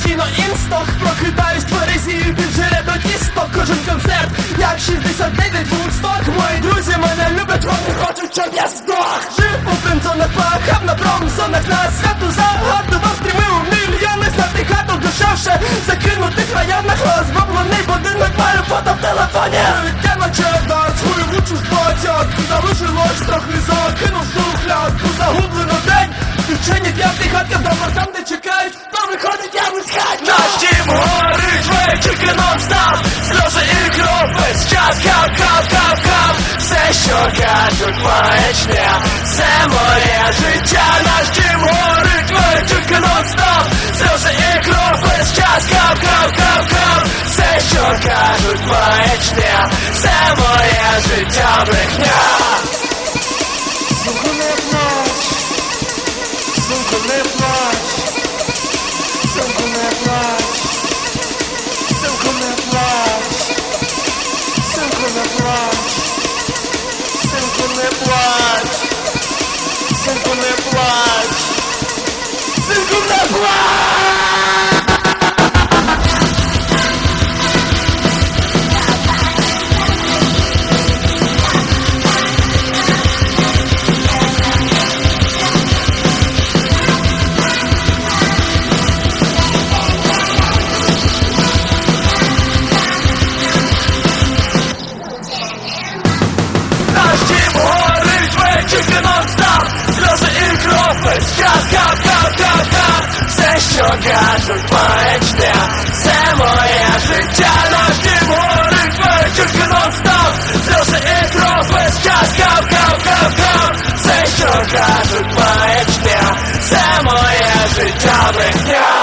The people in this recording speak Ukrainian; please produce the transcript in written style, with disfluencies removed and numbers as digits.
постійно інсток. Прокидаюсь тверезію, піджере до кісток. Кожен концерт, як 69 Вудсток. Мої друзі мене люблять, вони хочуть, щоб я здох. Жив у френдзонах, плакав на промзонах. Нас хату загадував, стрімив у мільйони. Знати хату дешевше, закинутих районах. Розбомблений будинок, маю фото в телефоні. Я наче дар, свою лучу з двадцятку. Залишилось трохи, закинув шухлядку. Загублено день, вчені п'ятий хатка вдома там, де чекають, то виходить я вискать. Наш дім горить, вечірки нон-стоп. Сльози і кров, весь час кап-кап-кап-кап. Все, що кажуть, маячня, це моє життя. Наш дім горить, вечірки нон-стоп. Сльози і кров, весь час кап-кап-кап-кап. Все, що кажуть, маячня, це моє життя, брехня. Синку, не плач, синку, не плач, синку, не плач, синку, не плач, синку, не плач, синку, не плач, синку, не плач, синку, не плач. Все, що кажуть, маячня, це моє життя. Наш дім горить, вечірки нон-стоп. Сльози і кров, весь час кап-кап-кап-кап. Все, що кажуть, маячня, це моє життя, брехня.